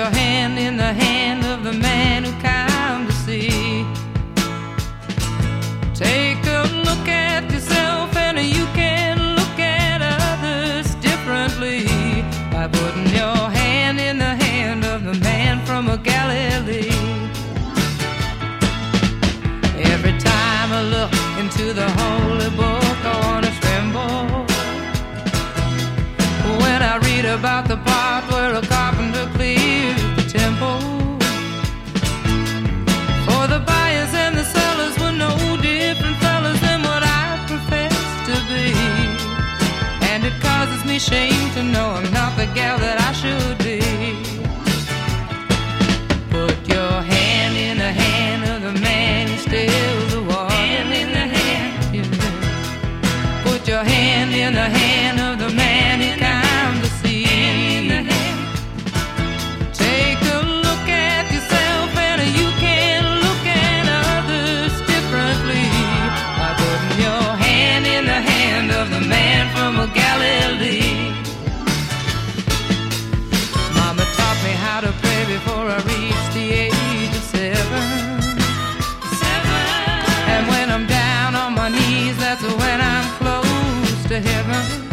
your hand in the hand of the man who come to see. Take a look at yourself and you can look at others differently by putting your hand in the hand of the man from Galilee. Every time I look into the holy book, I wanna tremble when I read about the part where a carpenter clears the temple. For the buyers and the sellers were no different fellas than what I profess to be, and it causes me shame to know I'm not the gal that I should be. Put your hand in the hand of the man who stills the water. Hand in the hand, yeah. Put your hand in the hand of the man who comes to see. Take a look at yourself and you can look at others differently by putting your hand in the hand of the man from Galilee. Mama taught me how to pray before I reached the age of 7. And when I'm down on my knees, that's when I'm close to heaven.